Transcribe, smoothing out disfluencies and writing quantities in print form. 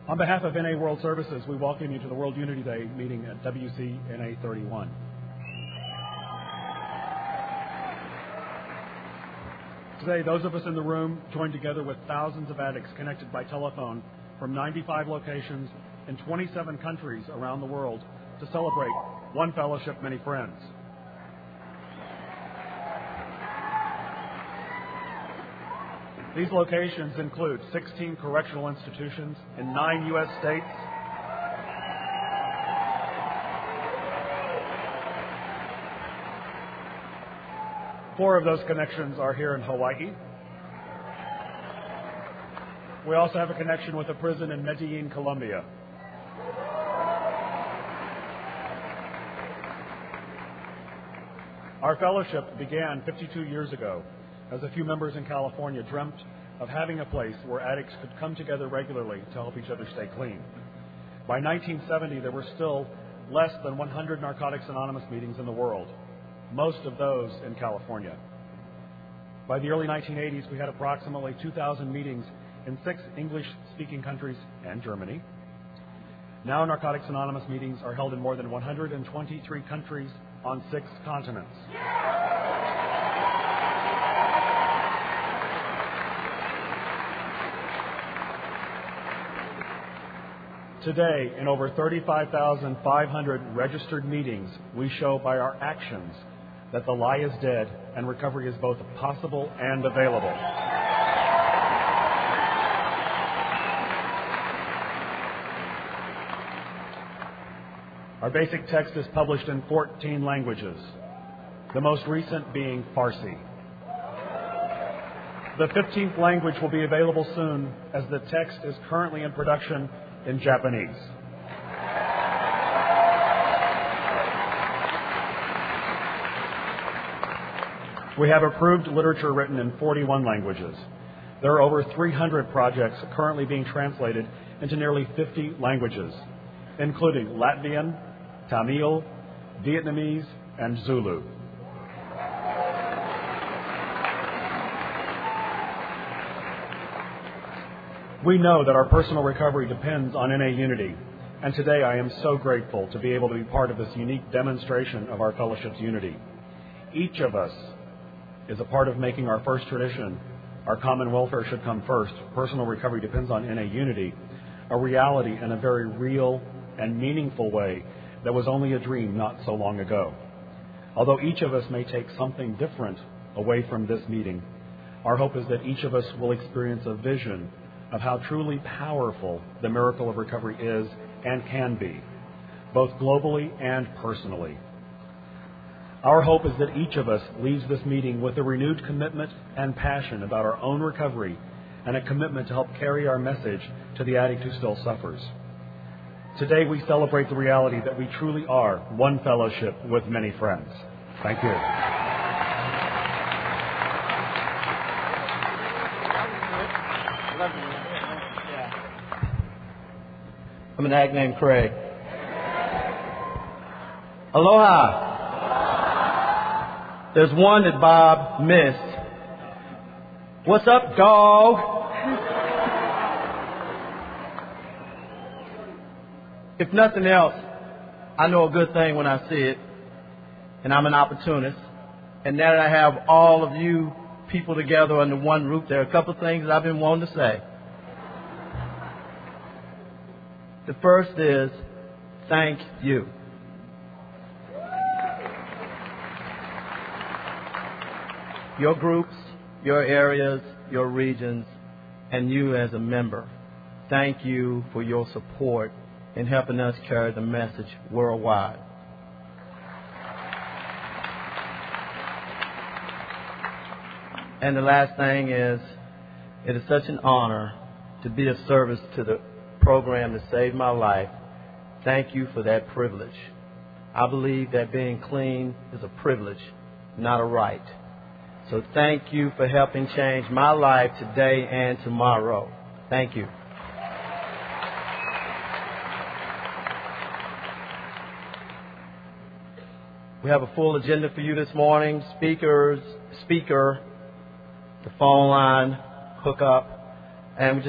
On behalf of NA World Services, we welcome you to the World Unity Day meeting at WCNA 31. Today, those of us in the room join together with thousands of addicts connected by telephone from 95 locations in 27 countries around the world to celebrate one fellowship, many friends. These locations include 16 correctional institutions in 9 U.S. states, Four of those connections are here in Hawaii. We also have a connection with a prison in Medellin, Colombia. Our fellowship began 52 years ago as a few members in California dreamt of having a place where addicts could come together regularly to help each other stay clean. By 1970, there were still less than 100 Narcotics Anonymous meetings in the world, most of those in California. By the early 1980s, we had approximately 2,000 meetings in 6 English-speaking countries and Germany. Now Narcotics Anonymous meetings are held in more than 123 countries on 6 continents. Today, in over 35,500 registered meetings, we show by our actions that the lie is dead and recovery is both possible and available. Our basic text is published in 14 languages, the most recent being Farsi. The 15th language will be available soon, as the text is currently in production in Japanese. We have approved literature written in 41 languages. There are over 300 projects currently being translated into nearly 50 languages, including Latvian, Tamil, Vietnamese, and Zulu. We know that our personal recovery depends on NA unity, and today I am so grateful to be able to be part of this unique demonstration of our fellowship's unity. Each of us is a part of making our first tradition, our common welfare should come first, personal recovery depends on NA unity, a reality in a very real and meaningful way that was only a dream not so long ago. Although each of us may take something different away from this meeting, our hope is that each of us will experience a vision of how truly powerful the miracle of recovery is and can be, both globally and personally. Our hope is that each of us leaves this meeting with a renewed commitment and passion about our own recovery and a commitment to help carry our message to the addict who still suffers. Today we celebrate the reality that we truly are one fellowship with many friends. Thank you. I'm an addict named Craig. Aloha. There's one that Bob missed. What's up, dog? If nothing else, I know a good thing when I see it, and I'm an opportunist. And now that I have all of you people together under one roof, there are a couple of things that I've been wanting to say. The first is, thank you. Your groups, your areas, your regions, and you as a member, thank you for your support in helping us carry the message worldwide. And the last thing is, it is such an honor to be of service to the program that saved my life. Thank you for that privilege. I believe that being clean is a privilege, not a right. So thank you for helping change my life today and tomorrow. Thank you. We have a full agenda for you this morning. Speaker, the phone line, hook up, and we just